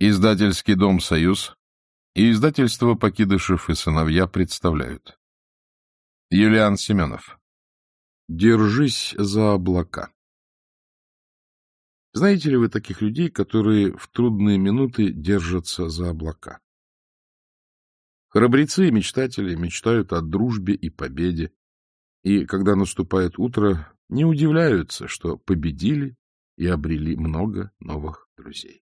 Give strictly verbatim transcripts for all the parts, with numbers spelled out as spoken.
Издательский дом «Союз» и издательство «Покидышев и сыновья» представляют. Юлиан Семенов. «Держись за облака». Знаете ли вы таких людей, которые в трудные минуты держатся за облака? Храбрецы и мечтатели мечтают о дружбе и победе, и, когда наступает утро, не удивляются, что победили и обрели много новых друзей.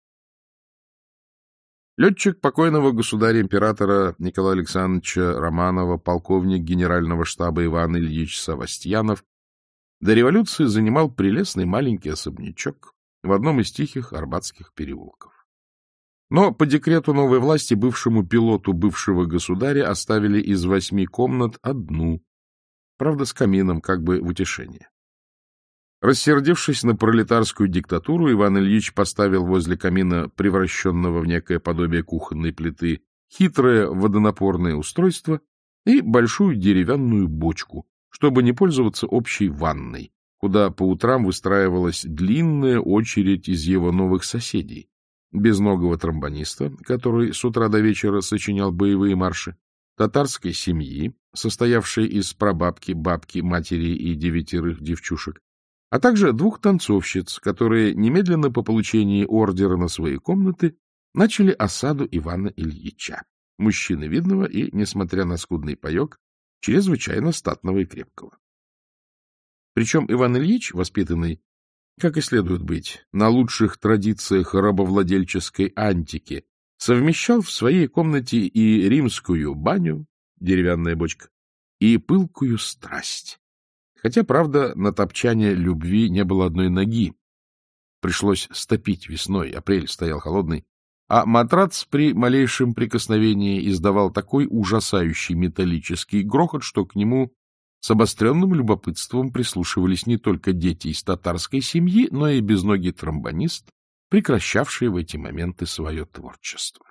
Летчик покойного государя-императора Николая Александровича Романова, полковник генерального штаба Иван Ильич Савастьянов, до революции занимал прелестный маленький особнячок в одном из тихих арбатских переулков. Но по декрету новой власти бывшему пилоту бывшего государя оставили из восьми комнат одну, правда, с камином, как бы в утешение. Рассердившись на пролетарскую диктатуру, Иван Ильич поставил возле камина, превращенного в некое подобие кухонной плиты, хитрое водонапорное устройство и большую деревянную бочку, чтобы не пользоваться общей ванной, куда по утрам выстраивалась длинная очередь из его новых соседей, безногого тромбониста, который с утра до вечера сочинял боевые марши, татарской семьи, состоявшей из прабабки, бабки, матери и девятерых девчушек, а также двух танцовщиц, которые немедленно по получении ордера на свои комнаты начали осаду Ивана Ильича, мужчины видного и, несмотря на скудный паек, чрезвычайно статного и крепкого. Причем Иван Ильич, воспитанный, как и следует быть, на лучших традициях рабовладельческой антики, совмещал в своей комнате и римскую баню, деревянная бочка, и пылкую страсть. Хотя, правда, на топчание любви не было одной ноги. Пришлось стопить весной, апрель стоял холодный, а матрац при малейшем прикосновении издавал такой ужасающий металлический грохот, что к нему с обостренным любопытством прислушивались не только дети из татарской семьи, но и безногий тромбонист, прекращавший в эти моменты свое творчество.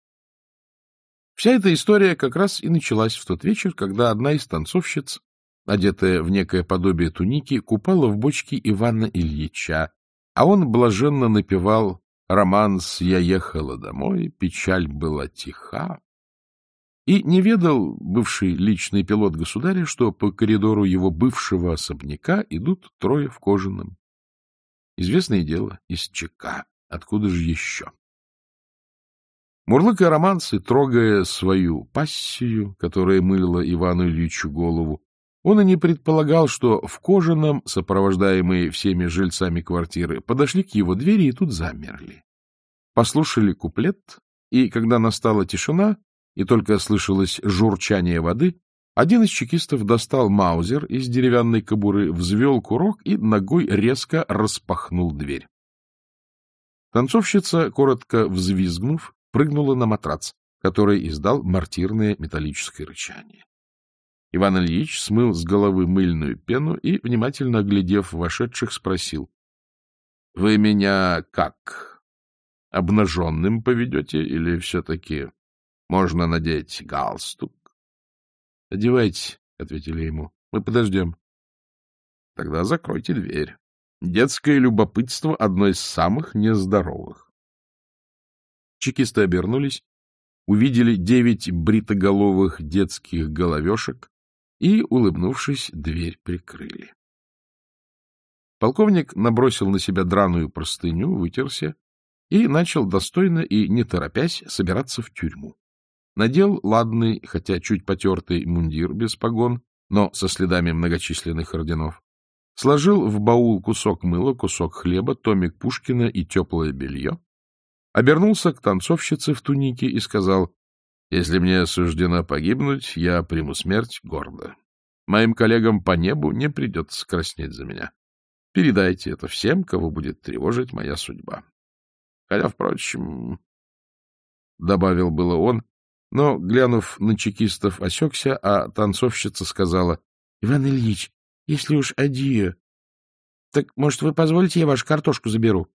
Вся эта история как раз и началась в тот вечер, когда одна из танцовщиц, одетая в некое подобие туники, купала в бочке Ивана Ильича, а он блаженно напевал романс «Я ехала домой, печаль была тиха». И не ведал бывший личный пилот государя, что по коридору его бывшего особняка идут трое в кожаном. Известное дело, из ЧК. Откуда же еще? Мурлыкая романсы, трогая свою пассию, которая мыла Ивану Ильичу голову, он и не предполагал, что в кожаном, сопровождаемые всеми жильцами квартиры, подошли к его двери и тут замерли. Послушали куплет, и когда настала тишина, и только слышалось журчание воды, один из чекистов достал маузер из деревянной кобуры, взвел курок и ногой резко распахнул дверь. Танцовщица, коротко взвизгнув, прыгнула на матрац, который издал мортирное металлическое рычание. Иван Ильич смыл с головы мыльную пену и, внимательно оглядев вошедших, спросил: — Вы меня как? Обнаженным поведете или все-таки можно надеть галстук? — Одевайте, — ответили ему. — Мы подождем. — Тогда закройте дверь. Детское любопытство — одно из самых нездоровых. Чекисты обернулись, увидели девять бритоголовых детских головешек и, улыбнувшись, дверь прикрыли. Полковник набросил на себя драную простыню, вытерся и начал достойно и не торопясь собираться в тюрьму. Надел ладный, хотя чуть потертый мундир без погон, но со следами многочисленных орденов. Сложил в баул кусок мыла, кусок хлеба, томик Пушкина и теплое белье. Обернулся к танцовщице в тунике и сказал: — Если мне суждено погибнуть, я приму смерть гордо. Моим коллегам по небу не придется краснеть за меня. Передайте это всем, кого будет тревожить моя судьба. Хотя, впрочем, — добавил было он, но, глянув на чекистов, осекся, а танцовщица сказала: — Иван Ильич, если уж адье, так, может, вы позволите, я вашу картошку заберу?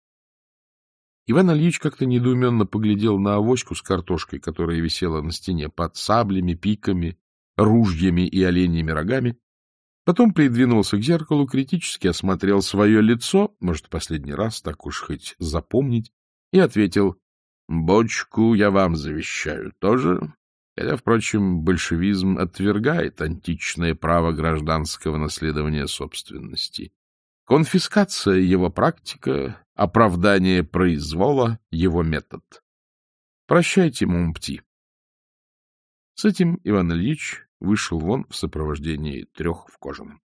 Иван Ильич как-то недоуменно поглядел на авоську с картошкой, которая висела на стене под саблями, пиками, ружьями и оленьими рогами. Потом придвинулся к зеркалу, критически осмотрел свое лицо, может, последний раз, так уж хоть запомнить, и ответил: Бочку я вам завещаю тоже, хотя, впрочем, большевизм отвергает античное право гражданского наследования собственности. Конфискация — его практика, оправдание произвола — его метод. Прощайте, Момпти. С этим Иван Ильич вышел вон в сопровождении трех в кожаном.